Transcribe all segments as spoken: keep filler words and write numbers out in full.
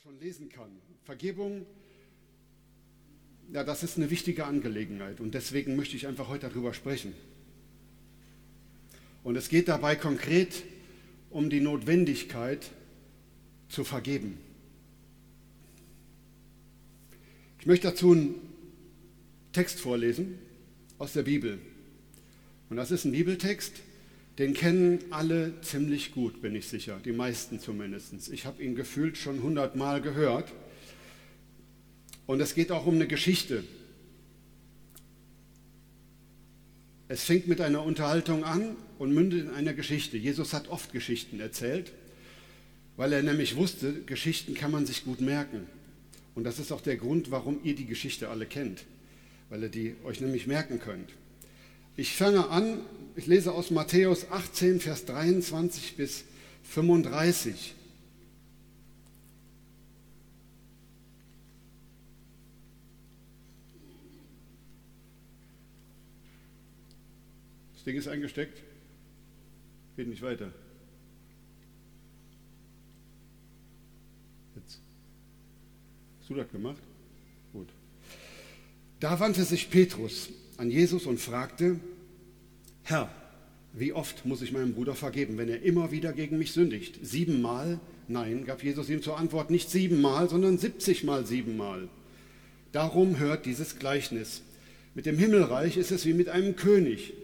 schon lesen kann. Vergebung, ja, das ist eine wichtige Angelegenheit und deswegen möchte ich einfach heute darüber sprechen. Und es geht dabei konkret um die Notwendigkeit zu vergeben. Ich möchte dazu einen Text vorlesen aus der Bibel. Und das ist ein Bibeltext, den kennen alle ziemlich gut, bin ich sicher, die meisten zumindest. Ich habe ihn gefühlt schon hundertmal gehört. Und es geht auch um eine Geschichte. Es fängt mit einer Unterhaltung an und mündet in einer Geschichte. Jesus hat oft Geschichten erzählt, weil er nämlich wusste, Geschichten kann man sich gut merken. Und das ist auch der Grund, warum ihr die Geschichte alle kennt, weil ihr die euch nämlich merken könnt. Ich fange an, ich lese aus Matthäus achtzehn, Vers dreiundzwanzig bis fünfunddreißig. Das Ding ist eingesteckt, geht nicht weiter. Jetzt. Hast du das gemacht? Gut. Da wandte sich Petrus an Jesus und fragte: Herr, wie oft muss ich meinem Bruder vergeben, wenn er immer wieder gegen mich sündigt? Siebenmal? Nein, gab Jesus ihm zur Antwort, nicht siebenmal, sondern siebzigmal siebenmal. Darum hört dieses Gleichnis. Mit dem Himmelreich ist es wie mit einem König,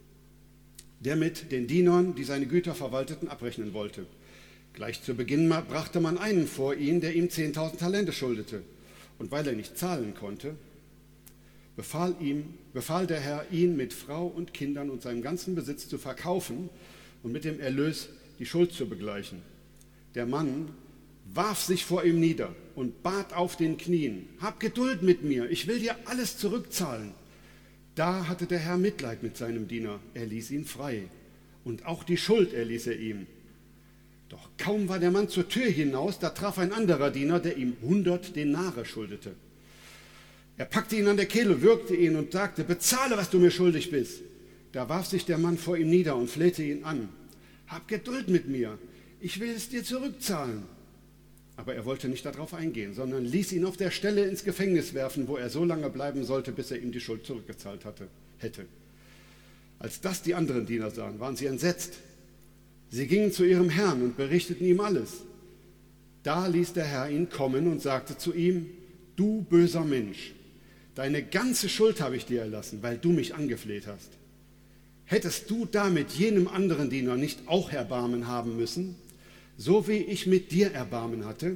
der mit den Dienern, die seine Güter verwalteten, abrechnen wollte. Gleich zu Beginn brachte man einen vor ihn, der ihm zehntausend Talente schuldete. Und weil er nicht zahlen konnte, befahl, ihm, befahl der Herr, ihn mit Frau und Kindern und seinem ganzen Besitz zu verkaufen und mit dem Erlös die Schuld zu begleichen. Der Mann warf sich vor ihm nieder und bat auf den Knien: Hab Geduld mit mir, ich will dir alles zurückzahlen. Da hatte der Herr Mitleid mit seinem Diener, er ließ ihn frei und auch die Schuld erließ er ihm. Doch kaum war der Mann zur Tür hinaus, da traf ein anderer Diener, der ihm hundert Denare schuldete. Er packte ihn an der Kehle, würgte ihn und sagte: Bezahle, was du mir schuldig bist. Da warf sich der Mann vor ihm nieder und flehte ihn an: Hab Geduld mit mir, ich will es dir zurückzahlen. Aber er wollte nicht darauf eingehen, sondern ließ ihn auf der Stelle ins Gefängnis werfen, wo er so lange bleiben sollte, bis er ihm die Schuld zurückgezahlt hatte, hätte. Als das die anderen Diener sahen, waren sie entsetzt. Sie gingen zu ihrem Herrn und berichteten ihm alles. Da ließ der Herr ihn kommen und sagte zu ihm: Du böser Mensch, deine ganze Schuld habe ich dir erlassen, weil du mich angefleht hast. Hättest du damit jenem anderen Diener nicht auch Erbarmen haben müssen, so wie ich mit dir Erbarmen hatte?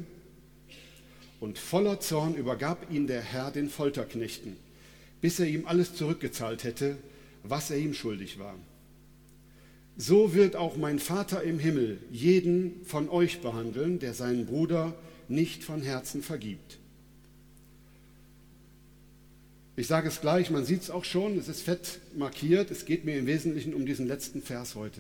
Und voller Zorn übergab ihn der Herr den Folterknechten, bis er ihm alles zurückgezahlt hätte, was er ihm schuldig war. So wird auch mein Vater im Himmel jeden von euch behandeln, der seinen Bruder nicht von Herzen vergibt. Ich sage es gleich, man sieht es auch schon, es ist fett markiert, es geht mir im Wesentlichen um diesen letzten Vers heute.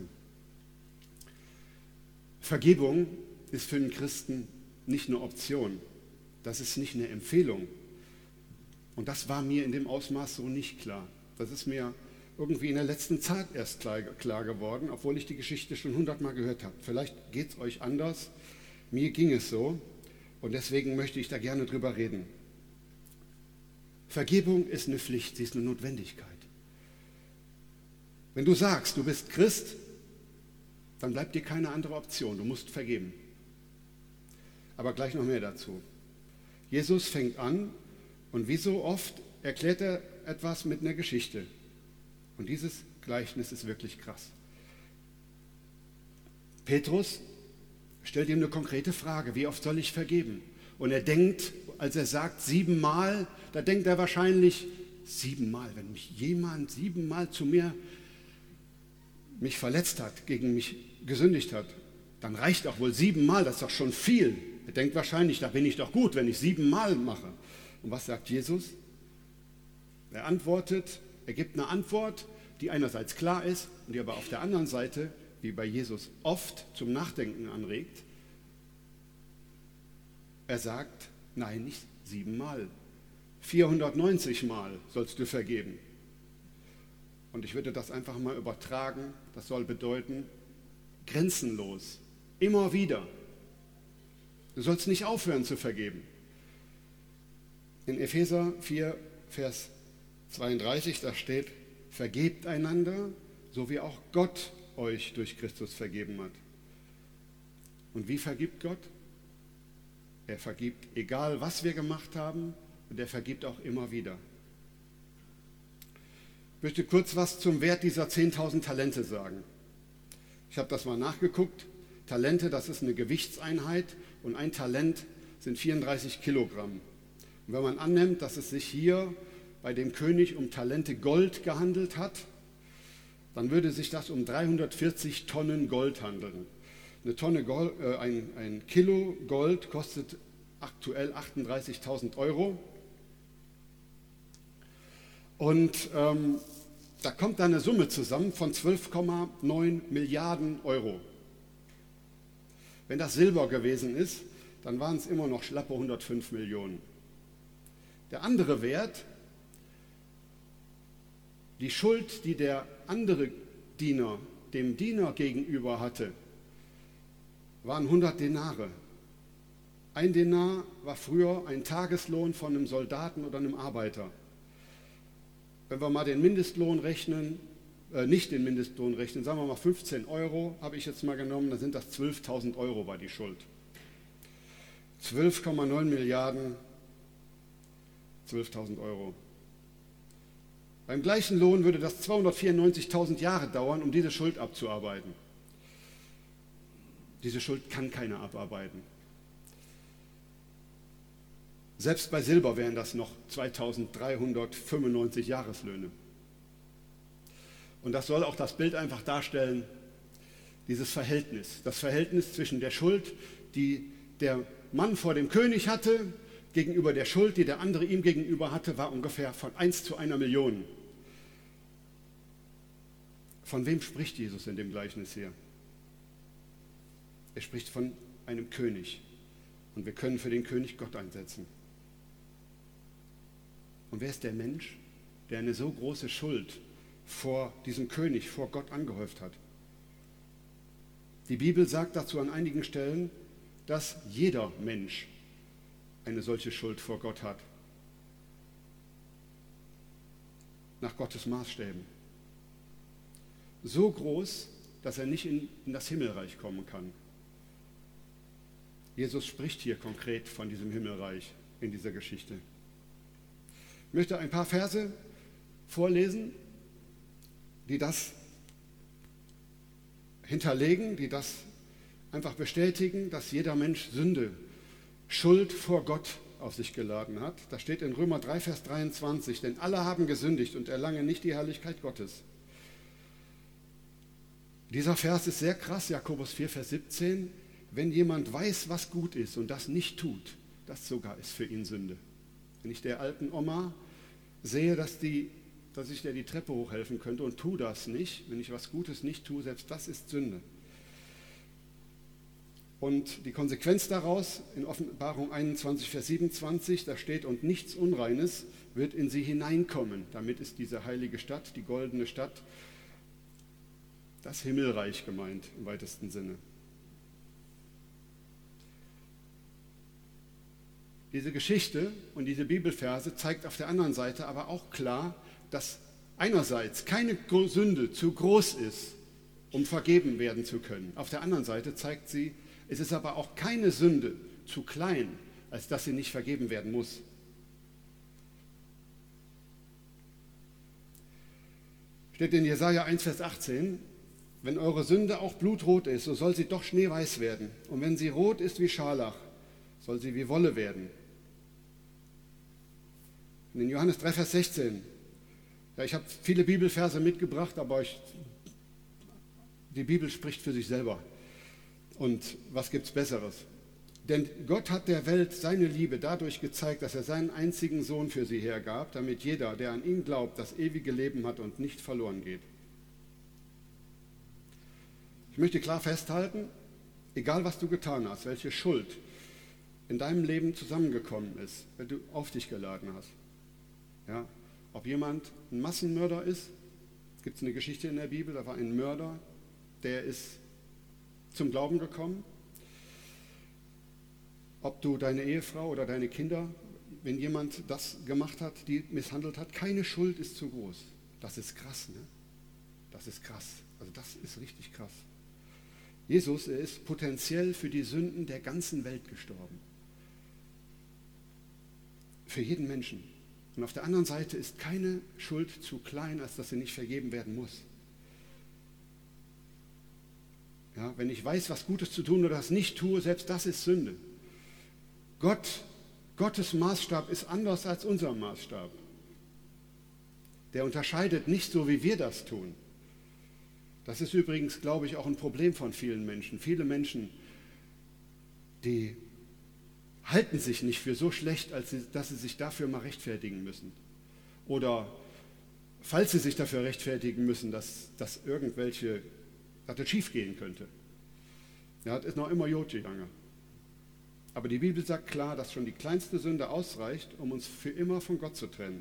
Vergebung ist für einen Christen nicht eine Option, das ist nicht eine Empfehlung. Und das war mir in dem Ausmaß so nicht klar. Das ist mir irgendwie in der letzten Zeit erst klar, klar geworden, obwohl ich die Geschichte schon hundertmal gehört habe. Vielleicht geht es euch anders, mir ging es so und deswegen möchte ich da gerne drüber reden. Vergebung ist eine Pflicht, sie ist eine Notwendigkeit. Wenn du sagst, du bist Christ, dann bleibt dir keine andere Option, du musst vergeben. Aber gleich noch mehr dazu. Jesus fängt an und wie so oft erklärt er etwas mit einer Geschichte. Und dieses Gleichnis ist wirklich krass. Petrus stellt ihm eine konkrete Frage: Wie oft soll ich vergeben? Und er denkt, als er sagt siebenmal, da denkt er wahrscheinlich: Siebenmal, wenn mich jemand siebenmal zu mir mich verletzt hat, gegen mich gesündigt hat, dann reicht auch wohl siebenmal, das ist doch schon viel. Er denkt wahrscheinlich, da bin ich doch gut, wenn ich siebenmal mache. Und was sagt Jesus? Er antwortet, er gibt eine Antwort, die einerseits klar ist und die aber auf der anderen Seite, wie bei Jesus, oft zum Nachdenken anregt. Er sagt: Nein, nicht siebenmal, vierhundertneunzig Mal sollst du vergeben. Und ich würde das einfach mal übertragen, das soll bedeuten, grenzenlos, immer wieder. Du sollst nicht aufhören zu vergeben. In Epheser vier, Vers zweiunddreißig, da steht, vergebt einander, so wie auch Gott euch durch Christus vergeben hat. Und wie vergibt Gott? Er vergibt, egal was wir gemacht haben, und er vergibt auch immer wieder. Ich möchte kurz was zum Wert dieser zehntausend Talente sagen. Ich habe das mal nachgeguckt. Talente, das ist eine Gewichtseinheit und ein Talent sind vierunddreißig Kilogramm. Und wenn man annimmt, dass es sich hier bei dem König um Talente Gold gehandelt hat, dann würde sich das um dreihundertvierzig Tonnen Gold handeln. Eine Tonne Gold, äh, ein, ein Kilo Gold kostet aktuell achtunddreißigtausend Euro. Und ähm, da kommt dann eine Summe zusammen von zwölf Komma neun Milliarden Euro. Wenn das Silber gewesen ist, dann waren es immer noch schlappe hundertfünf Millionen. Der andere Wert, die Schuld, die der andere Diener dem Diener gegenüber hatte, waren hundert Denare. Ein Denar war früher ein Tageslohn von einem Soldaten oder einem Arbeiter. Wenn wir mal den Mindestlohn rechnen, äh, nicht den Mindestlohn rechnen, sagen wir mal fünfzehn Euro, habe ich jetzt mal genommen, dann sind das zwölftausend Euro war die Schuld. zwölf Komma neun Milliarden, zwölftausend Euro. Beim gleichen Lohn würde das zweihundertvierundneunzigtausend Jahre dauern, um diese Schuld abzuarbeiten. Diese Schuld kann keiner abarbeiten. Selbst bei Silber wären das noch zweitausenddreihundertfünfundneunzig Jahreslöhne. Und das soll auch das Bild einfach darstellen, dieses Verhältnis. Das Verhältnis zwischen der Schuld, die der Mann vor dem König hatte, gegenüber der Schuld, die der andere ihm gegenüber hatte, war ungefähr von eins zu einer Million. Von wem spricht Jesus in dem Gleichnis hier? Er spricht von einem König. Und wir können für den König Gott einsetzen. Und wer ist der Mensch, der eine so große Schuld vor diesem König, vor Gott angehäuft hat? Die Bibel sagt dazu an einigen Stellen, dass jeder Mensch eine solche Schuld vor Gott hat. Nach Gottes Maßstäben. So groß, dass er nicht in, in das Himmelreich kommen kann. Jesus spricht hier konkret von diesem Himmelreich in dieser Geschichte. Ich möchte ein paar Verse vorlesen, die das hinterlegen, die das einfach bestätigen, dass jeder Mensch Sünde, Schuld vor Gott auf sich geladen hat. Da steht in Römer drei, Vers dreiundzwanzig, denn alle haben gesündigt und erlangen nicht die Herrlichkeit Gottes. Dieser Vers ist sehr krass, Jakobus vier, Vers siebzehn. Wenn jemand weiß, was gut ist und das nicht tut, das sogar ist für ihn Sünde. Wenn ich der alten Oma sehe, dass, die, dass ich der die Treppe hochhelfen könnte und tue das nicht, wenn ich was Gutes nicht tue, selbst das ist Sünde. Und die Konsequenz daraus, in Offenbarung einundzwanzig, Vers siebenundzwanzig, da steht, und nichts Unreines wird in sie hineinkommen. Damit ist diese heilige Stadt, die goldene Stadt, das Himmelreich gemeint im weitesten Sinne. Diese Geschichte und diese Bibelverse zeigt auf der anderen Seite aber auch klar, dass einerseits keine Sünde zu groß ist, um vergeben werden zu können. Auf der anderen Seite zeigt sie, es ist aber auch keine Sünde zu klein, als dass sie nicht vergeben werden muss. Steht in Jesaja eins, Vers achtzehn, wenn eure Sünde auch blutrot ist, so soll sie doch schneeweiß werden. Und wenn sie rot ist wie Scharlach, soll sie wie Wolle werden. Und in Johannes drei, Vers sechzehn, ja, ich habe viele Bibelverse mitgebracht, aber ich, die Bibel spricht für sich selber. Und was gibt es Besseres? Denn Gott hat der Welt seine Liebe dadurch gezeigt, dass er seinen einzigen Sohn für sie hergab, damit jeder, der an ihn glaubt, das ewige Leben hat und nicht verloren geht. Ich möchte klar festhalten, egal was du getan hast, welche Schuld in deinem Leben zusammengekommen ist, wenn du auf dich geladen hast, ja, ob jemand ein Massenmörder ist, gibt es eine Geschichte in der Bibel, da war ein Mörder, der ist zum Glauben gekommen. ob du deine Ehefrau oder deine Kinder, wenn jemand das gemacht hat, die misshandelt hat, keine Schuld ist zu groß. Das ist krass, ne? Das ist krass. Also das ist richtig krass. Jesus, er ist potenziell für die Sünden der ganzen Welt gestorben. Für jeden Menschen. Und auf der anderen Seite ist keine Schuld zu klein, als dass sie nicht vergeben werden muss. Ja, wenn ich weiß, was Gutes zu tun oder das nicht tue, selbst das ist Sünde. Gott, Gottes Maßstab ist anders als unser Maßstab. Der unterscheidet nicht so, wie wir das tun. Das ist übrigens, glaube ich, auch ein Problem von vielen Menschen. Viele Menschen, die halten sich nicht für so schlecht, als sie, dass sie sich dafür mal rechtfertigen müssen. Oder falls sie sich dafür rechtfertigen müssen, dass, dass irgendwelche, dass das schief gehen könnte. Ja, das ist noch immer Jod gegangen. Aber die Bibel sagt klar, dass schon die kleinste Sünde ausreicht, um uns für immer von Gott zu trennen.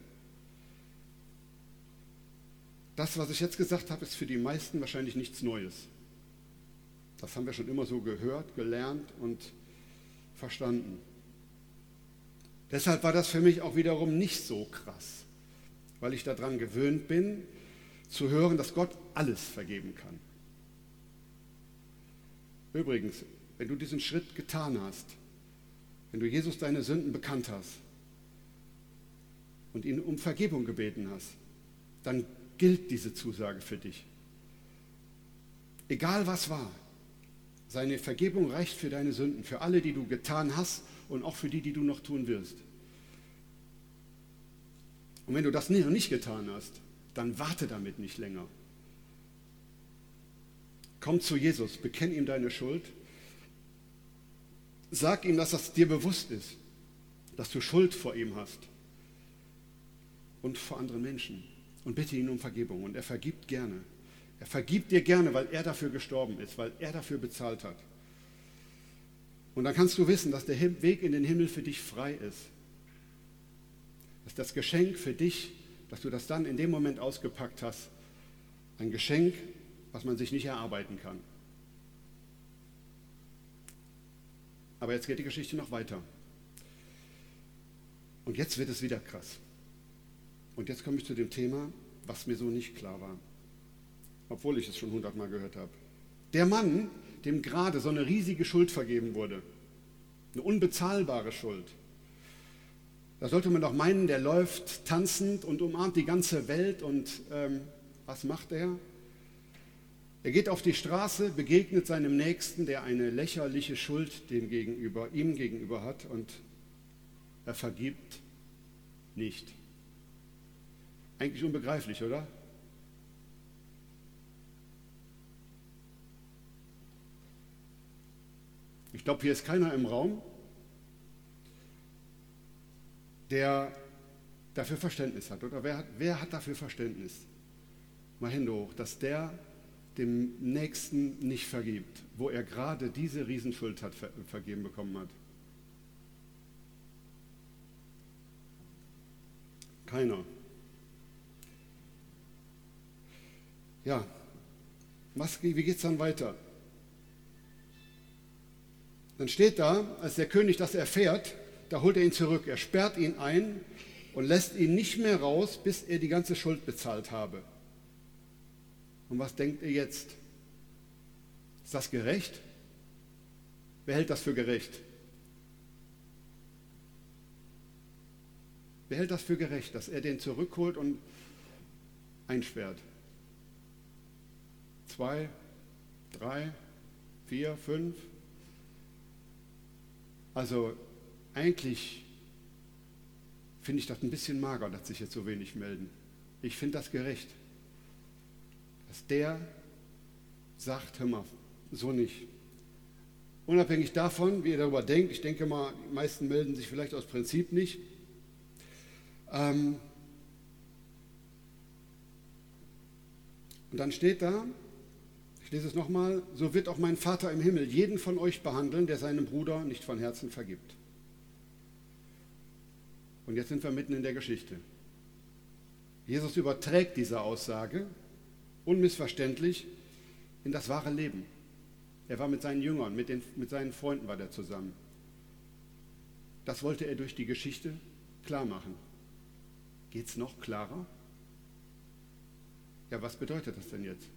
Das, was ich jetzt gesagt habe, ist für die meisten wahrscheinlich nichts Neues. Das haben wir schon immer so gehört, gelernt und verstanden. Deshalb war das für mich auch wiederum nicht so krass, weil ich daran gewöhnt bin, zu hören, dass Gott alles vergeben kann. Übrigens, wenn du diesen Schritt getan hast, wenn du Jesus deine Sünden bekannt hast und ihn um Vergebung gebeten hast, dann gilt diese Zusage für dich. Egal was war, seine Vergebung reicht für deine Sünden, für alle, die du getan hast und auch für die, die du noch tun wirst. Und wenn du das noch nicht getan hast, dann warte damit nicht länger. Komm zu Jesus, bekenn ihm deine Schuld, sag ihm, dass das dir bewusst ist, dass du Schuld vor ihm hast und vor anderen Menschen. Und bitte ihn um Vergebung. Und er vergibt gerne. Er vergibt dir gerne, weil er dafür gestorben ist, weil er dafür bezahlt hat. Und dann kannst du wissen, dass der Weg in den Himmel für dich frei ist. Dass das Geschenk für dich, dass du das dann in dem Moment ausgepackt hast, ein Geschenk, was man sich nicht erarbeiten kann. Aber jetzt geht die Geschichte noch weiter. Und jetzt wird es wieder krass. Und jetzt komme ich zu dem Thema, was mir so nicht klar war, obwohl ich es schon hundertmal gehört habe. Der Mann, dem gerade so eine riesige Schuld vergeben wurde, eine unbezahlbare Schuld, da sollte man doch meinen, der läuft tanzend und umarmt die ganze Welt und ähm, was macht er? Er geht auf die Straße, begegnet seinem Nächsten, der eine lächerliche Schuld dem gegenüber, ihm gegenüber hat und er vergibt nicht. Eigentlich unbegreiflich, oder? Ich glaube, hier ist keiner im Raum, der dafür Verständnis hat, oder? Wer hat, wer hat dafür Verständnis? Mal Hände hoch, dass der dem Nächsten nicht vergibt, wo er gerade diese Riesenschuld hat, ver- vergeben bekommen hat. Keiner. Ja, was, wie geht es dann weiter? Dann steht da, als der König das erfährt, da holt er ihn zurück, er sperrt ihn ein und lässt ihn nicht mehr raus, bis er die ganze Schuld bezahlt habe. Und was denkt ihr jetzt? Ist das gerecht? Wer hält das für gerecht? Wer hält das für gerecht, dass er den zurückholt und einsperrt? Zwei, drei, vier, fünf? Also eigentlich finde ich das ein bisschen mager, dass sich jetzt so wenig melden. Ich finde das gerecht, dass der sagt, hör mal, so nicht. Unabhängig davon, wie ihr darüber denkt, ich denke mal, die meisten melden sich vielleicht aus Prinzip nicht. Ähm und dann steht da, ich lese es nochmal, so wird auch mein Vater im Himmel jeden von euch behandeln, der seinem Bruder nicht von Herzen vergibt. Und jetzt sind wir mitten in der Geschichte. Jesus überträgt diese Aussage unmissverständlich in das wahre Leben. Er war mit seinen Jüngern, mit, den, mit seinen Freunden war er zusammen. Das wollte er durch die Geschichte klar machen. Geht es noch klarer? Ja, was bedeutet das denn jetzt?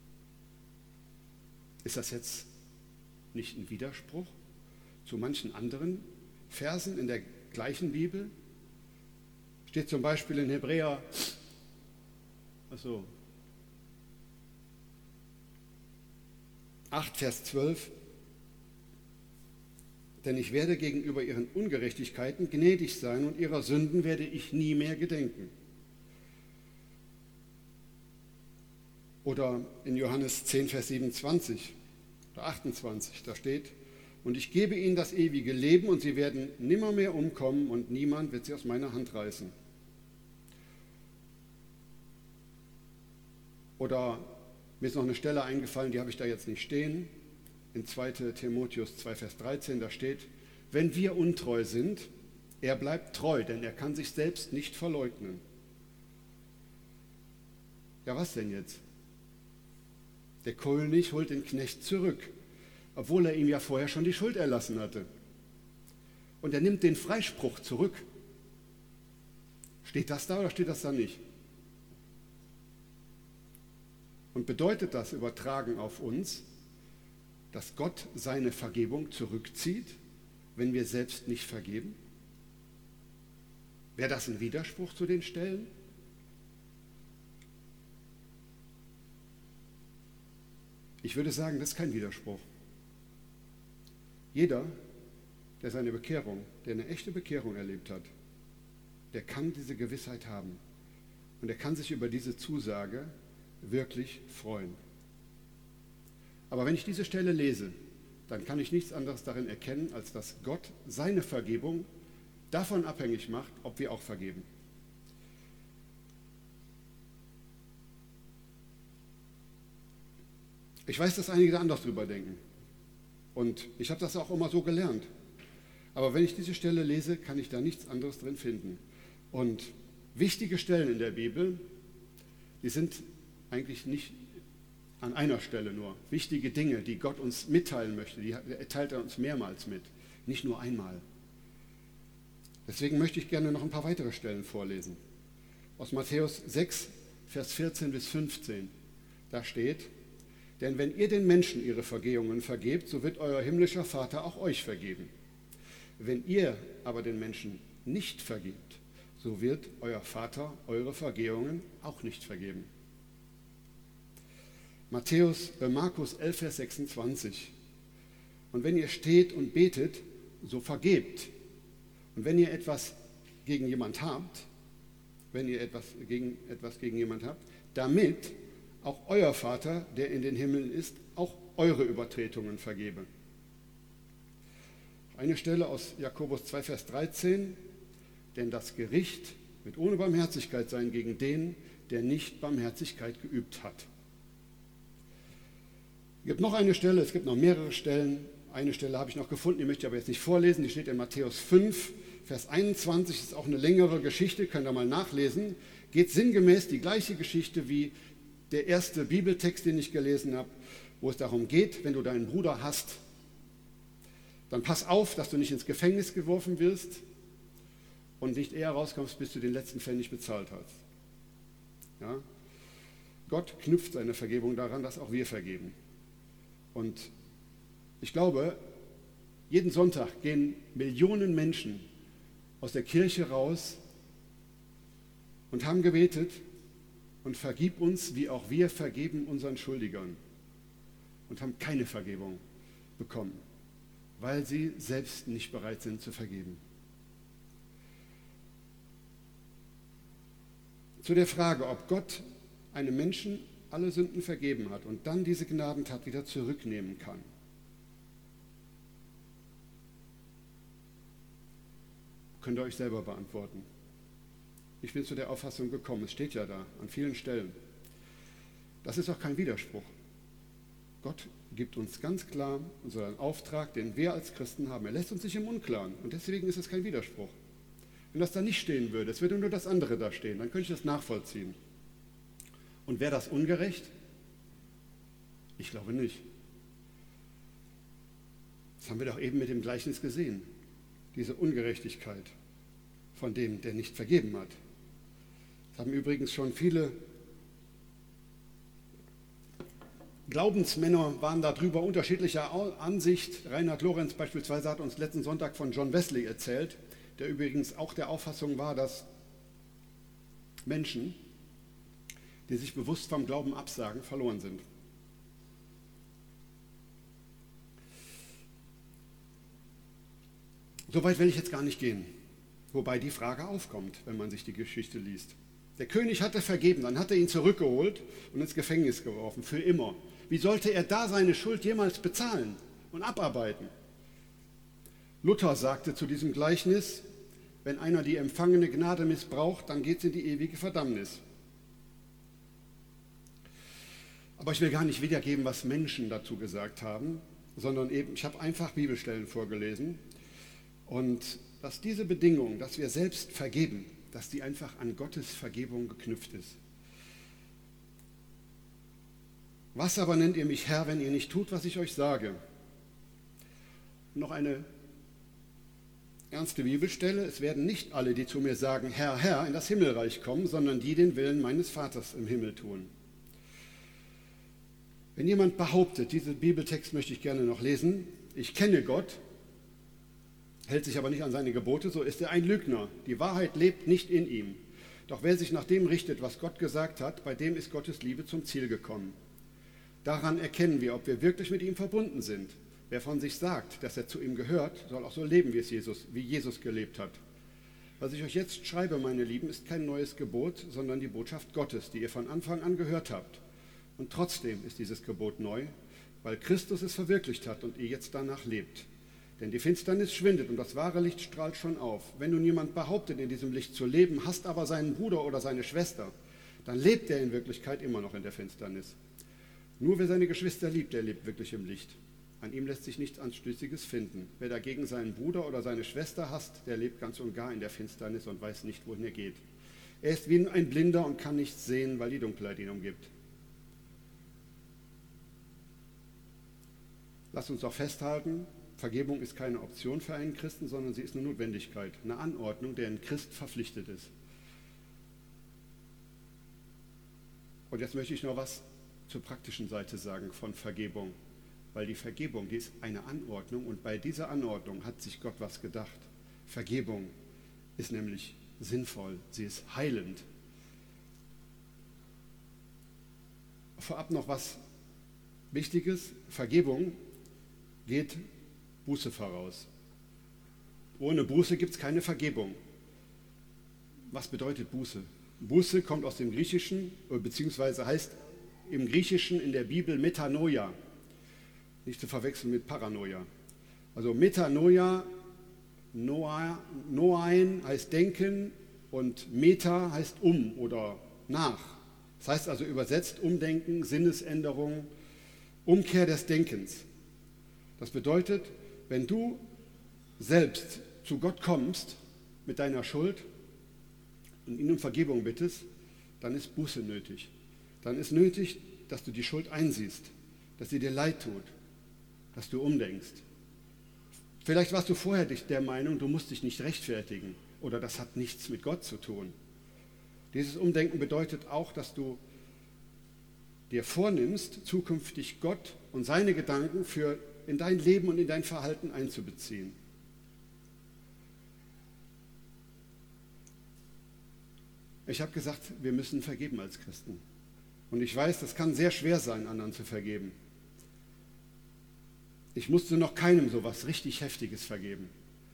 Ist das jetzt nicht ein Widerspruch zu manchen anderen Versen in der gleichen Bibel? Steht zum Beispiel in Hebräer, also acht, Vers zwölf, denn ich werde gegenüber ihren Ungerechtigkeiten gnädig sein und ihrer Sünden werde ich nie mehr gedenken. Oder in Johannes zehn, Vers siebenundzwanzig oder achtundzwanzig, da steht, und ich gebe ihnen das ewige Leben und sie werden nimmermehr umkommen und niemand wird sie aus meiner Hand reißen. Oder mir ist noch eine Stelle eingefallen, die habe ich da jetzt nicht stehen, in zweiter Timotheus zwei, Vers dreizehn, da steht, wenn wir untreu sind, er bleibt treu, denn er kann sich selbst nicht verleugnen. Ja, was denn jetzt? Der König holt den Knecht zurück, obwohl er ihm ja vorher schon die Schuld erlassen hatte. Und er nimmt den Freispruch zurück. Steht das da oder steht das da nicht? Und bedeutet das übertragen auf uns, dass Gott seine Vergebung zurückzieht, wenn wir selbst nicht vergeben? Wäre das ein Widerspruch zu den Stellen? Ich würde sagen, das ist kein Widerspruch. Jeder, der seine Bekehrung, der eine echte Bekehrung erlebt hat, der kann diese Gewissheit haben. Und er kann sich über diese Zusage wirklich freuen. Aber wenn ich diese Stelle lese, dann kann ich nichts anderes darin erkennen, als dass Gott seine Vergebung davon abhängig macht, ob wir auch vergeben. Ich weiß, dass einige da anders drüber denken. Und ich habe das auch immer so gelernt. Aber wenn ich diese Stelle lese, kann ich da nichts anderes drin finden. Und wichtige Stellen in der Bibel, die sind eigentlich nicht an einer Stelle nur. Wichtige Dinge, die Gott uns mitteilen möchte, die teilt er uns mehrmals mit, nicht nur einmal. Deswegen möchte ich gerne noch ein paar weitere Stellen vorlesen. Aus Matthäus sechs, Vers vierzehn bis fünfzehn. Da steht, denn wenn ihr den Menschen ihre Vergehungen vergebt, so wird euer himmlischer Vater auch euch vergeben. Wenn ihr aber den Menschen nicht vergebt, so wird euer Vater eure Vergehungen auch nicht vergeben. Matthäus, äh, Markus elf, Vers sechsundzwanzig. Und wenn ihr steht und betet, so vergebt. Und wenn ihr etwas gegen jemand habt, wenn ihr etwas gegen, etwas gegen jemand habt, damit auch euer Vater, der in den Himmeln ist, auch eure Übertretungen vergebe. Eine Stelle aus Jakobus zwei, Vers dreizehn. Denn das Gericht wird ohne Barmherzigkeit sein gegen den, der nicht Barmherzigkeit geübt hat. Es gibt noch eine Stelle, es gibt noch mehrere Stellen. Eine Stelle habe ich noch gefunden, die möchte ich aber jetzt nicht vorlesen. Die steht in Matthäus fünf, Vers einundzwanzig. Das ist auch eine längere Geschichte, könnt ihr mal nachlesen. Geht sinngemäß die gleiche Geschichte wie der erste Bibeltext, den ich gelesen habe, wo es darum geht, wenn du deinen Bruder hast, dann pass auf, dass du nicht ins Gefängnis geworfen wirst und nicht eher rauskommst, bis du den letzten Pfennig bezahlt hast. Ja? Gott knüpft seine Vergebung daran, dass auch wir vergeben. Und ich glaube, jeden Sonntag gehen Millionen Menschen aus der Kirche raus und haben gebetet und vergib uns, wie auch wir vergeben unseren Schuldigern, und haben keine Vergebung bekommen, weil sie selbst nicht bereit sind zu vergeben. Zu der Frage, ob Gott einem Menschen alle Sünden vergeben hat und dann diese Gnadentat wieder zurücknehmen kann. Könnt ihr euch selber beantworten. Ich bin zu der Auffassung gekommen, es steht ja da an vielen Stellen. Das ist auch kein Widerspruch. Gott gibt uns ganz klar unseren Auftrag, den wir als Christen haben. Er lässt uns nicht im Unklaren und deswegen ist es kein Widerspruch. Wenn das da nicht stehen würde, es würde nur das andere da stehen, dann könnte ich das nachvollziehen. Und wäre das ungerecht? Ich glaube nicht. Das haben wir doch eben mit dem Gleichnis gesehen. diese Ungerechtigkeit von dem, der nicht vergeben hat. Das haben übrigens schon viele Glaubensmänner waren darüber unterschiedlicher Ansicht. Reinhard Lorenz beispielsweise hat uns letzten Sonntag von John Wesley erzählt, der übrigens auch der Auffassung war, dass Menschen, die sich bewusst vom Glauben absagen, verloren sind. Soweit will ich jetzt gar nicht gehen, wobei die Frage aufkommt, wenn man sich die Geschichte liest. Der König hatte vergeben, dann hat er ihn zurückgeholt und ins Gefängnis geworfen, für immer. Wie sollte er da seine Schuld jemals bezahlen und abarbeiten? Luther sagte zu diesem Gleichnis, wenn einer die empfangene Gnade missbraucht, dann geht es in die ewige Verdammnis. Aber ich will gar nicht wiedergeben, was Menschen dazu gesagt haben, sondern eben, ich habe einfach Bibelstellen vorgelesen und dass diese Bedingung, dass wir selbst vergeben, dass die einfach an Gottes Vergebung geknüpft ist. Was aber nennt ihr mich Herr, wenn ihr nicht tut, was ich euch sage? Noch eine ernste Bibelstelle. Es werden nicht alle, die zu mir sagen, Herr, Herr, in das Himmelreich kommen, sondern die den Willen meines Vaters im Himmel tun. Wenn jemand behauptet, diesen Bibeltext möchte ich gerne noch lesen, ich kenne Gott, hält sich aber nicht an seine Gebote, so ist er ein Lügner. Die Wahrheit lebt nicht in ihm. Doch wer sich nach dem richtet, was Gott gesagt hat, bei dem ist Gottes Liebe zum Ziel gekommen. Daran erkennen wir, ob wir wirklich mit ihm verbunden sind. Wer von sich sagt, dass er zu ihm gehört, soll auch so leben, wie es Jesus, wie Jesus gelebt hat. Was ich euch jetzt schreibe, meine Lieben, ist kein neues Gebot, sondern die Botschaft Gottes, die ihr von Anfang an gehört habt. Und trotzdem ist dieses Gebot neu, weil Christus es verwirklicht hat und ihr jetzt danach lebt. Denn die Finsternis schwindet und das wahre Licht strahlt schon auf. Wenn nun jemand behauptet, in diesem Licht zu leben, hasst aber seinen Bruder oder seine Schwester, dann lebt er in Wirklichkeit immer noch in der Finsternis. Nur wer seine Geschwister liebt, der lebt wirklich im Licht. An ihm lässt sich nichts Anstößiges finden. Wer dagegen seinen Bruder oder seine Schwester hasst, der lebt ganz und gar in der Finsternis und weiß nicht, wohin er geht. Er ist wie ein Blinder und kann nichts sehen, weil die Dunkelheit ihn umgibt. Lasst uns auch festhalten, Vergebung ist keine Option für einen Christen, sondern sie ist eine Notwendigkeit, eine Anordnung, der ein Christ verpflichtet ist. Und jetzt möchte ich noch was zur praktischen Seite sagen von Vergebung, weil die Vergebung, die ist eine Anordnung und bei dieser Anordnung hat sich Gott was gedacht. Vergebung ist nämlich sinnvoll, sie ist heilend. Vorab noch was Wichtiges, Vergebung geht Buße voraus. Ohne Buße gibt es keine Vergebung. Was bedeutet Buße? Buße kommt aus dem Griechischen, beziehungsweise heißt im Griechischen in der Bibel Metanoia. Nicht zu verwechseln mit Paranoia. Also Metanoia, Noa, Noain heißt denken und Meta heißt um oder nach. Das heißt also übersetzt Umdenken, Sinnesänderung, Umkehr des Denkens. Das bedeutet, wenn du selbst zu Gott kommst mit deiner Schuld und ihn um Vergebung bittest, dann ist Buße nötig. Dann ist nötig, dass du die Schuld einsiehst, dass sie dir leid tut, dass du umdenkst. Vielleicht warst du vorher der Meinung, du musst dich nicht rechtfertigen oder das hat nichts mit Gott zu tun. Dieses Umdenken bedeutet auch, dass du dir vornimmst, zukünftig Gott und seine Gedanken für in dein Leben und in dein Verhalten einzubeziehen. Ich habe gesagt, wir müssen vergeben als Christen. Und ich weiß, das kann sehr schwer sein, anderen zu vergeben. Ich musste noch keinem so was richtig Heftiges vergeben.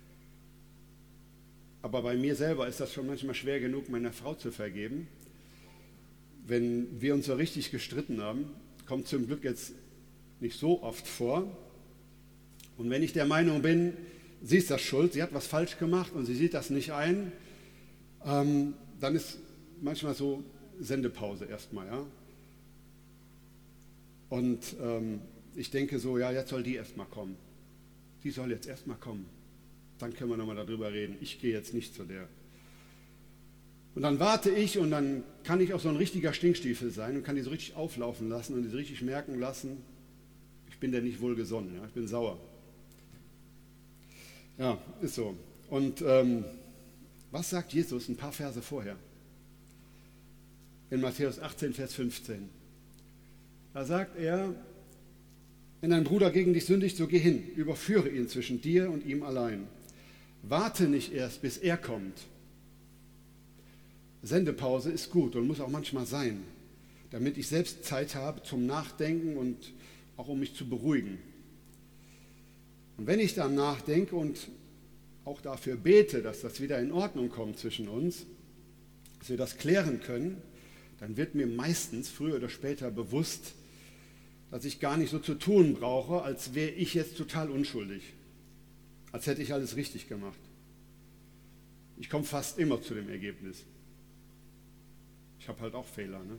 Aber bei mir selber ist das schon manchmal schwer genug, meiner Frau zu vergeben. Wenn wir uns so richtig gestritten haben, kommt zum Glück jetzt nicht so oft vor. Und wenn ich der Meinung bin, sie ist das schuld, sie hat was falsch gemacht und sie sieht das nicht ein, ähm, dann ist manchmal so Sendepause erstmal. Ja? Und ähm, ich denke so, ja, jetzt soll die erstmal kommen. Die soll jetzt erstmal kommen. Dann können wir nochmal darüber reden. Ich gehe jetzt nicht zu der. Und dann warte ich und dann kann ich auch so ein richtiger Stinkstiefel sein und kann die so richtig auflaufen lassen und die so richtig merken lassen, ich bin der nicht wohlgesonnen, ja? Ich bin sauer. Ja, ist so. Und ähm, was sagt Jesus ein paar Verse vorher? In Matthäus achtzehn, Vers fünfzehn. Da sagt er, wenn dein Bruder gegen dich sündigt, so geh hin, überführe ihn zwischen dir und ihm allein. Warte nicht erst, bis er kommt. Sendepause ist gut und muss auch manchmal sein, damit ich selbst Zeit habe zum Nachdenken und auch um mich zu beruhigen. Und wenn ich dann nachdenke und auch dafür bete, dass das wieder in Ordnung kommt zwischen uns, dass wir das klären können, dann wird mir meistens früher oder später bewusst, dass ich gar nicht so zu tun brauche, als wäre ich jetzt total unschuldig, als hätte ich alles richtig gemacht. Ich komme fast immer zu dem Ergebnis. Ich habe halt auch Fehler. Ne?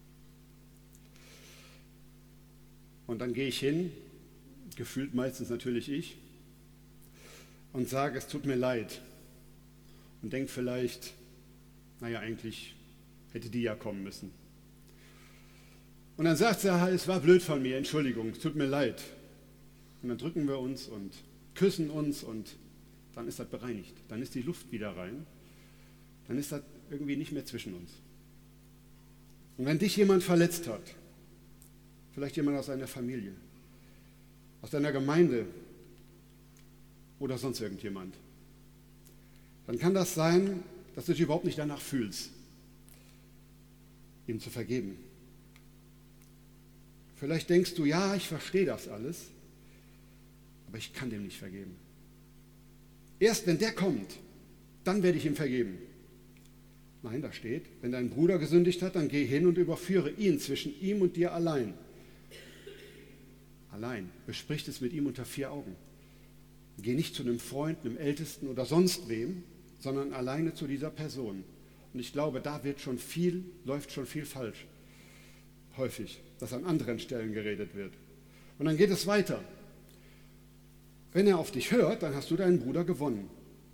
Und dann gehe ich hin, gefühlt meistens natürlich ich, und sage, es tut mir leid. Und denke vielleicht, naja, eigentlich hätte die ja kommen müssen. Und dann sagt er, es war blöd von mir, Entschuldigung, es tut mir leid. Und dann drücken wir uns und küssen uns und dann ist das bereinigt. Dann ist die Luft wieder rein. Dann ist das irgendwie nicht mehr zwischen uns. Und wenn dich jemand verletzt hat, vielleicht jemand aus deiner Familie, aus deiner Gemeinde oder sonst irgendjemand, dann kann das sein, dass du dich überhaupt nicht danach fühlst, ihm zu vergeben. Vielleicht denkst du, ja, ich verstehe das alles, aber ich kann dem nicht vergeben. Erst wenn der kommt, dann werde ich ihm vergeben. Nein, da steht, wenn dein Bruder gesündigt hat, dann geh hin und überführe ihn zwischen ihm und dir allein. Allein. Besprich es mit ihm unter vier Augen. Geh nicht zu einem Freund, einem Ältesten oder sonst wem, sondern alleine zu dieser Person. Und ich glaube, da wird schon viel, läuft schon viel falsch. Häufig, dass an anderen Stellen geredet wird. Und dann geht es weiter. Wenn er auf dich hört, dann hast du deinen Bruder gewonnen.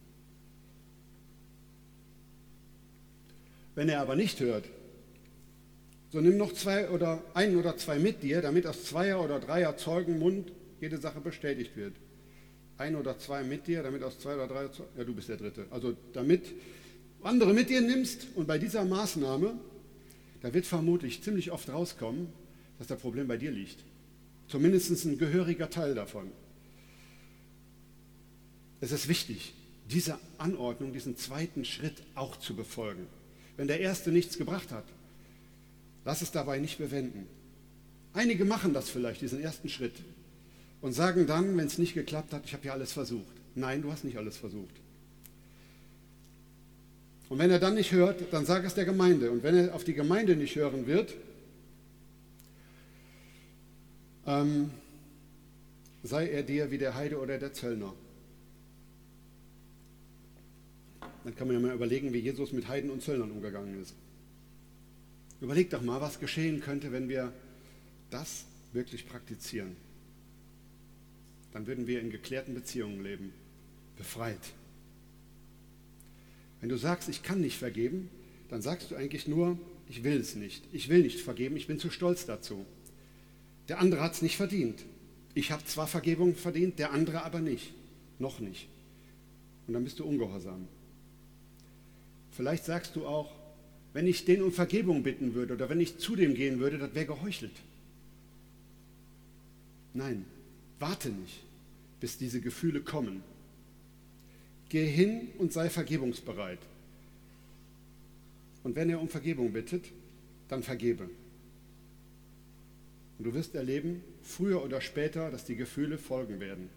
Wenn er aber nicht hört, so nimm noch zwei oder ein oder zwei mit dir, damit aus Zweier oder Dreier Zeugen Mund jede Sache bestätigt wird. Ein oder zwei mit dir, damit aus zwei oder drei Zeugen, ja, du bist der Dritte. Also damit andere mit dir nimmst und bei dieser Maßnahme, da wird vermutlich ziemlich oft rauskommen, dass das Problem bei dir liegt. Zumindest ein gehöriger Teil davon. Es ist wichtig, diese Anordnung, diesen zweiten Schritt auch zu befolgen. Wenn der erste nichts gebracht hat, lass es dabei nicht bewenden. Einige machen das vielleicht, diesen ersten Schritt, und sagen dann, wenn es nicht geklappt hat, ich habe ja alles versucht. Nein, du hast nicht alles versucht. Und wenn er dann nicht hört, dann sag es der Gemeinde. Und wenn er auf die Gemeinde nicht hören wird, ähm, sei er dir wie der Heide oder der Zöllner. Dann kann man ja mal überlegen, wie Jesus mit Heiden und Zöllnern umgegangen ist. Überleg doch mal, was geschehen könnte, wenn wir das wirklich praktizieren. Dann würden wir in geklärten Beziehungen leben, befreit. Wenn du sagst, ich kann nicht vergeben, dann sagst du eigentlich nur, ich will es nicht. Ich will nicht vergeben, ich bin zu stolz dazu. Der andere hat es nicht verdient. Ich habe zwar Vergebung verdient, der andere aber nicht. Noch nicht. Und dann bist du ungehorsam. Vielleicht sagst du auch, wenn ich den um Vergebung bitten würde oder wenn ich zu dem gehen würde, das wäre geheuchelt. Nein, warte nicht, bis diese Gefühle kommen. Geh hin und sei vergebungsbereit. Und wenn er um Vergebung bittet, dann vergebe. Und du wirst erleben, früher oder später, dass die Gefühle folgen werden.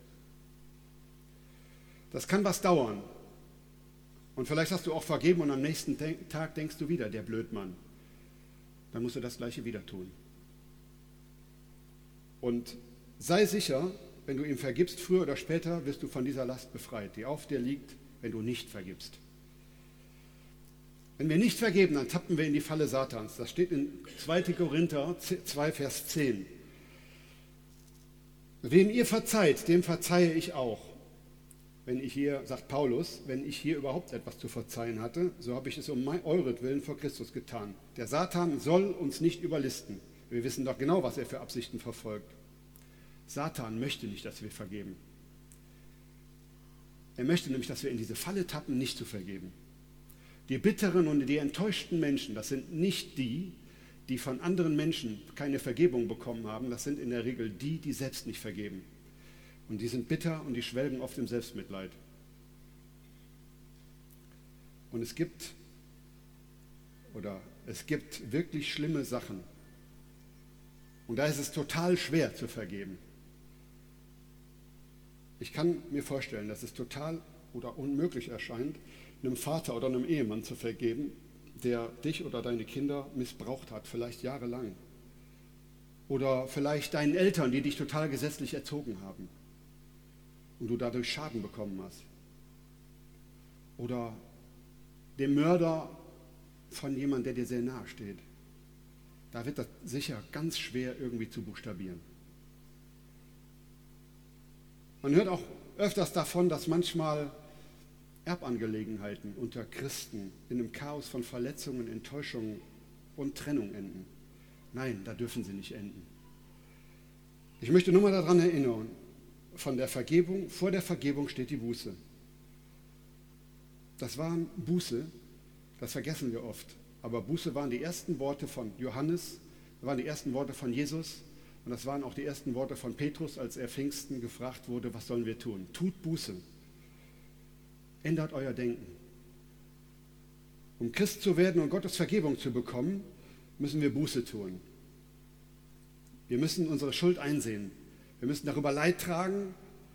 Das kann was dauern. Und vielleicht hast du auch vergeben und am nächsten Tag denkst du wieder, der Blödmann. Dann musst du das Gleiche wieder tun. Und sei sicher, wenn du ihm vergibst, früher oder später wirst du von dieser Last befreit, die auf dir liegt, wenn du nicht vergibst. Wenn wir nicht vergeben, dann tappen wir in die Falle Satans. Das steht in zweiter Korinther zwei, Vers zehn. Wem ihr verzeiht, dem verzeihe ich auch. Wenn ich hier, sagt Paulus, wenn ich hier überhaupt etwas zu verzeihen hatte, so habe ich es um euretwillen vor Christus getan. Der Satan soll uns nicht überlisten. Wir wissen doch genau, was er für Absichten verfolgt. Satan möchte nicht, dass wir vergeben. Er möchte nämlich, dass wir in diese Falle tappen, nicht zu vergeben. Die bitteren und die enttäuschten Menschen, das sind nicht die, die von anderen Menschen keine Vergebung bekommen haben. Das sind in der Regel die, die selbst nicht vergeben. Und die sind bitter und die schwelgen oft im Selbstmitleid. Und es gibt, oder es gibt wirklich schlimme Sachen. Und da ist es total schwer zu vergeben. Ich kann mir vorstellen, dass es total oder unmöglich erscheint, einem Vater oder einem Ehemann zu vergeben, der dich oder deine Kinder missbraucht hat, vielleicht jahrelang. Oder vielleicht deinen Eltern, die dich total gesetzlich erzogen haben und du dadurch Schaden bekommen hast. Oder dem Mörder von jemandem, der dir sehr nahe steht. Da wird das sicher ganz schwer irgendwie zu buchstabieren. Man hört auch öfters davon, dass manchmal Erbangelegenheiten unter Christen in einem Chaos von Verletzungen, Enttäuschungen und Trennung enden. Nein, da dürfen sie nicht enden. Ich möchte nur mal daran erinnern, von der Vergebung, vor der Vergebung steht die Buße. Das waren Buße, das vergessen wir oft. Aber Buße waren die ersten Worte von Johannes, das waren die ersten Worte von Jesus und das waren auch die ersten Worte von Petrus, als er Pfingsten gefragt wurde, was sollen wir tun? Tut Buße. Ändert euer Denken. Um Christ zu werden und Gottes Vergebung zu bekommen, müssen wir Buße tun. Wir müssen unsere Schuld einsehen. Wir müssen darüber Leid tragen.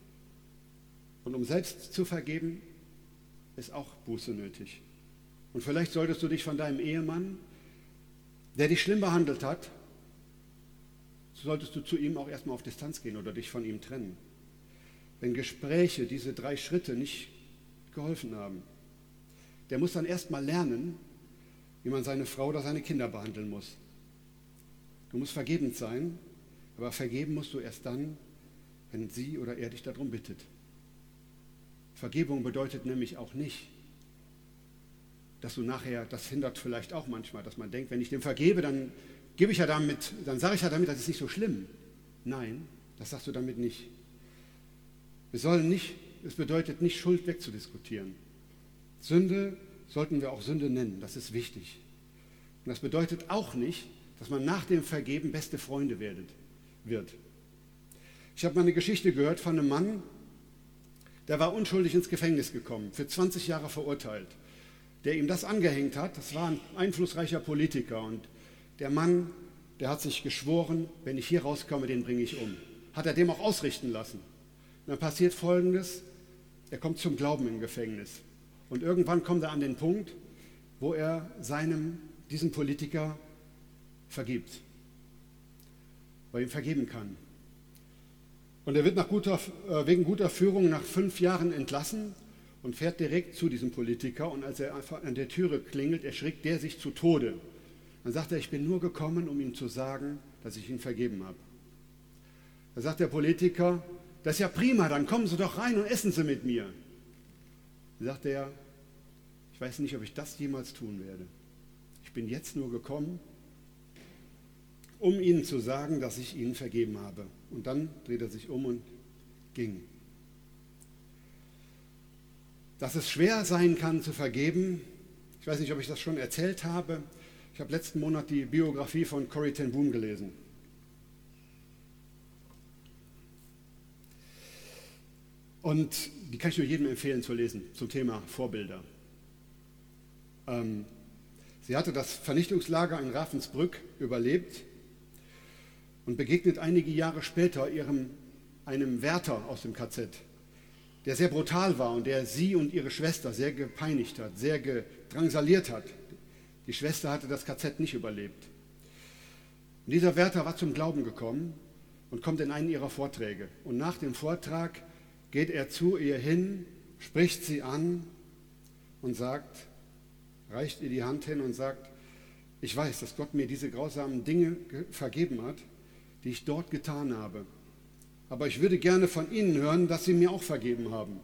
Und um selbst zu vergeben, ist auch Buße nötig. Und vielleicht solltest du dich von deinem Ehemann, der dich schlimm behandelt hat, solltest du zu ihm auch erstmal auf Distanz gehen oder dich von ihm trennen. Wenn Gespräche, diese drei Schritte nicht geholfen haben, der muss dann erstmal lernen, wie man seine Frau oder seine Kinder behandeln muss. Du musst vergebend sein, aber vergeben musst du erst dann, wenn sie oder er dich darum bittet. Vergebung bedeutet nämlich auch nicht, dass du nachher, das hindert vielleicht auch manchmal, dass man denkt, wenn ich dem vergebe, dann gebe ich ja damit, dann sage ich ja damit, das ist nicht so schlimm. Nein, das sagst du damit nicht. Wir sollen nicht, es bedeutet nicht, Schuld wegzudiskutieren. Sünde sollten wir auch Sünde nennen, das ist wichtig. Und das bedeutet auch nicht, dass man nach dem Vergeben beste Freunde werdet, wird. Ich habe mal eine Geschichte gehört von einem Mann, der war unschuldig ins Gefängnis gekommen, für zwanzig Jahre verurteilt. Der ihm das angehängt hat, das war ein einflussreicher Politiker. Und der Mann, der hat sich geschworen, wenn ich hier rauskomme, den bringe ich um. Hat er dem auch ausrichten lassen. Und dann passiert Folgendes, er kommt zum Glauben im Gefängnis. Und irgendwann kommt er an den Punkt, wo er seinem, diesem Politiker vergibt. Weil er ihm vergeben kann. Und er wird nach guter, äh, wegen guter Führung nach fünf Jahren entlassen und fährt direkt zu diesem Politiker. Und als er einfach an der Türe klingelt, erschrickt der sich zu Tode. Dann sagt er, ich bin nur gekommen, um ihm zu sagen, dass ich ihn vergeben habe. Da sagt der Politiker, das ist ja prima, dann kommen Sie doch rein und essen Sie mit mir. Dann sagt er, ich weiß nicht, ob ich das jemals tun werde. Ich bin jetzt nur gekommen, um Ihnen zu sagen, dass ich Ihnen vergeben habe. Und dann dreht er sich um und ging. Dass es schwer sein kann zu vergeben, ich weiß nicht, ob ich das schon erzählt habe. Ich habe letzten Monat die Biografie von Corrie ten Boom gelesen. Und die kann ich nur jedem empfehlen zu lesen, zum Thema Vorbilder. Ähm, sie hatte das Vernichtungslager in Ravensbrück überlebt und begegnet einige Jahre später ihrem, einem Wärter aus dem K Z, der sehr brutal war und der sie und ihre Schwester sehr gepeinigt hat, sehr gedrangsaliert hat. Die Schwester hatte das K Z nicht überlebt. Und dieser Wärter war zum Glauben gekommen und kommt in einen ihrer Vorträge. Und nach dem Vortrag geht er zu ihr hin, spricht sie an und sagt, reicht ihr die Hand hin und sagt, ich weiß, dass Gott mir diese grausamen Dinge vergeben hat, die ich dort getan habe. Aber ich würde gerne von Ihnen hören, dass Sie mir auch vergeben haben.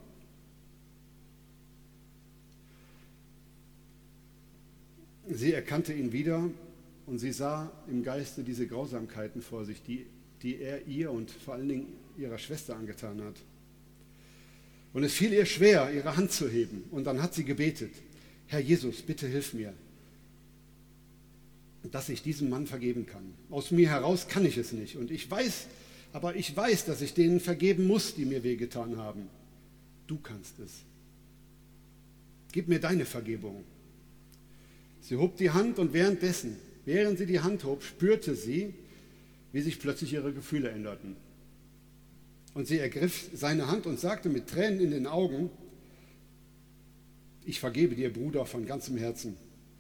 Sie erkannte ihn wieder und sie sah im Geiste diese Grausamkeiten vor sich, die, die er ihr und vor allen Dingen ihrer Schwester angetan hat. Und es fiel ihr schwer, ihre Hand zu heben. Und dann hat sie gebetet, Herr Jesus, bitte hilf mir, dass ich diesem Mann vergeben kann. Aus mir heraus kann ich es nicht. Und ich weiß, aber ich weiß, dass ich denen vergeben muss, die mir wehgetan haben. Du kannst es. Gib mir deine Vergebung. Sie hob die Hand und währenddessen, während sie die Hand hob, spürte sie, wie sich plötzlich ihre Gefühle änderten. Und sie ergriff seine Hand und sagte mit Tränen in den Augen, ich vergebe dir, Bruder, von ganzem Herzen.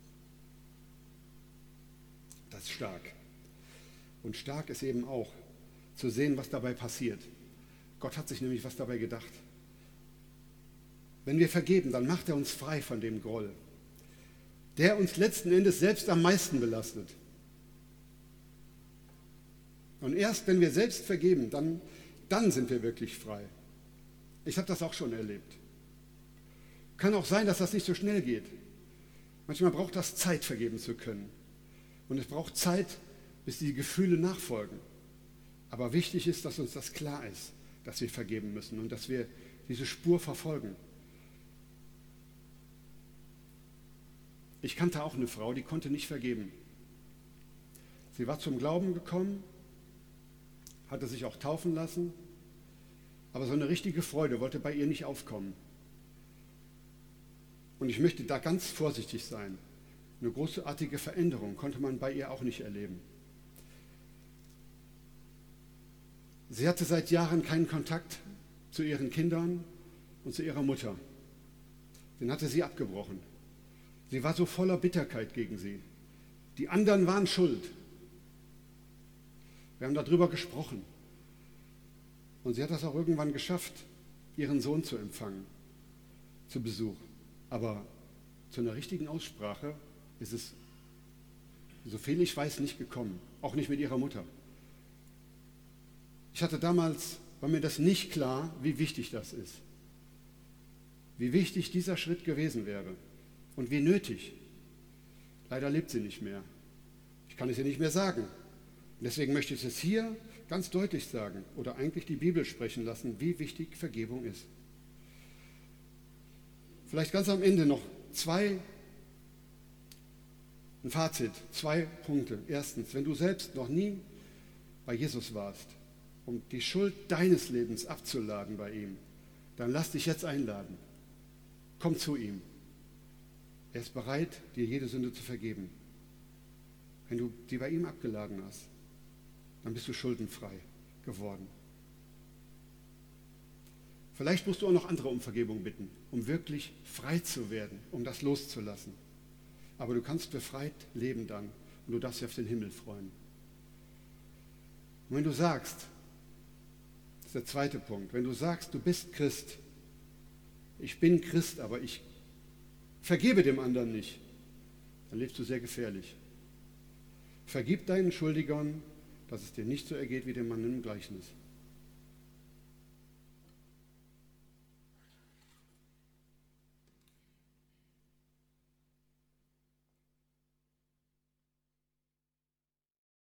Das ist stark. Und stark ist eben auch, zu sehen, was dabei passiert. Gott hat sich nämlich was dabei gedacht. Wenn wir vergeben, dann macht er uns frei von dem Groll, der uns letzten Endes selbst am meisten belastet. Und erst wenn wir selbst vergeben, dann, dann sind wir wirklich frei. Ich habe das auch schon erlebt. Kann auch sein, dass das nicht so schnell geht. Manchmal braucht das Zeit, vergeben zu können. Und es braucht Zeit, bis die Gefühle nachfolgen. Aber wichtig ist, dass uns das klar ist, dass wir vergeben müssen und dass wir diese Spur verfolgen. Ich kannte auch eine Frau, die konnte nicht vergeben. Sie war zum Glauben gekommen, hatte sich auch taufen lassen, aber so eine richtige Freude wollte bei ihr nicht aufkommen. Und ich möchte da ganz vorsichtig sein. Eine großartige Veränderung konnte man bei ihr auch nicht erleben. Sie hatte seit Jahren keinen Kontakt zu ihren Kindern und zu ihrer Mutter. Den hatte sie abgebrochen. Sie war so voller Bitterkeit gegen sie. Die anderen waren schuld. Wir haben darüber gesprochen. Und sie hat das auch irgendwann geschafft, ihren Sohn zu empfangen, zu Besuch. Aber zu einer richtigen Aussprache ist es, soviel ich weiß, nicht gekommen. Auch nicht mit ihrer Mutter. Ich hatte damals, war mir das nicht klar, wie wichtig das ist. Wie wichtig dieser Schritt gewesen wäre. Und wie nötig. Leider lebt sie nicht mehr. Ich kann es ihr nicht mehr sagen. Und deswegen möchte ich es hier ganz deutlich sagen oder eigentlich die Bibel sprechen lassen, wie wichtig Vergebung ist. Vielleicht ganz am Ende noch zwei, ein Fazit, zwei Punkte. Erstens, wenn du selbst noch nie bei Jesus warst, um die Schuld deines Lebens abzuladen bei ihm, dann lass dich jetzt einladen. Komm zu ihm. Er ist bereit, dir jede Sünde zu vergeben. Wenn du die bei ihm abgeladen hast, dann bist du schuldenfrei geworden. Vielleicht musst du auch noch andere um Vergebung bitten, um wirklich frei zu werden, um das loszulassen. Aber du kannst befreit leben dann und du darfst dich auf den Himmel freuen. Und wenn du sagst, das ist der zweite Punkt, wenn du sagst, du bist Christ, ich bin Christ, aber ich vergebe dem anderen nicht, dann lebst du sehr gefährlich. Vergib deinen Schuldigern, dass es dir nicht so ergeht wie dem Mann im Gleichnis.